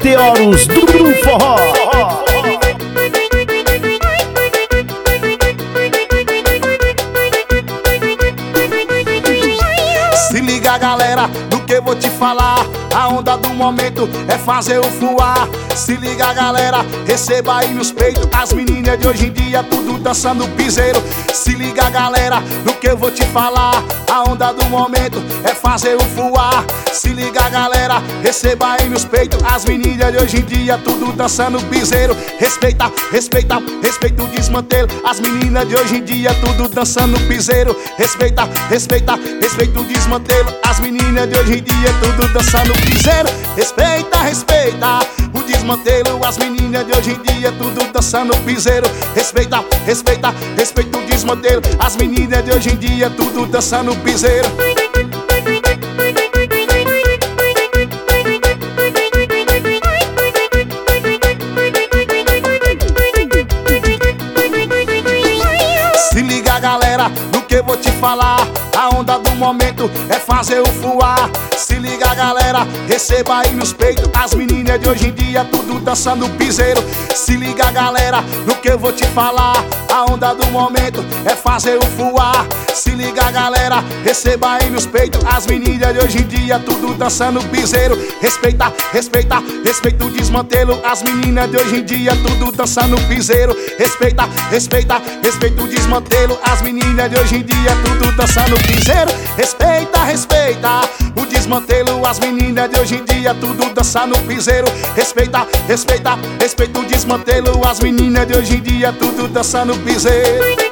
meteoros do forró. Se liga, galera, do que eu vou te falar. A onda do momento é fazer o fuar. Se liga, galera, receba aí nos peitos. As meninas de hoje em dia tudo dançando piseiro. Se liga, galera, do que eu vou te falar. A onda do momento é fazer o fuar. Se liga, galera, receba aí nos peitos. As meninas de hoje em dia tudo dançando piseiro. Respeita, respeita, respeita o desmantelo. As meninas de hoje em dia tudo dançando piseiro. Respeita, respeita, respeita o desmantelo. As meninas de hoje em dia tudo dançando piseiro. Respeita, respeita o desmantelo. As meninas de hoje em dia tudo dançando piseiro. Respeita, respeita, respeita o desmantelo. As meninas de hoje em dia tudo dançando piseiro. Se liga, galera, do que eu vou te falar. A onda do momento é fazer o fuar. Se liga, galera, receba aí nos peitos. As meninas de hoje em dia tudo dançando piseiro. Se liga, galera, do que eu vou te falar. A onda do momento é fazer o fuar. Se liga, galera, receba aí nos peitos. As meninas de hoje em dia tudo dançando piseiro. Respeita, respeita, respeita o desmantelo. As meninas de hoje em dia tudo dançando piseiro. Respeita, respeita, respeita o desmantelo. As meninas de hoje em dia tudo dançando piseiro. Respeita, respeita o desmantelo. As meninas de hoje em dia tudo dançando piseiro. Respeita, respeita, respeita o desmantelo. As meninas de hoje em dia tudo dançando piseiro.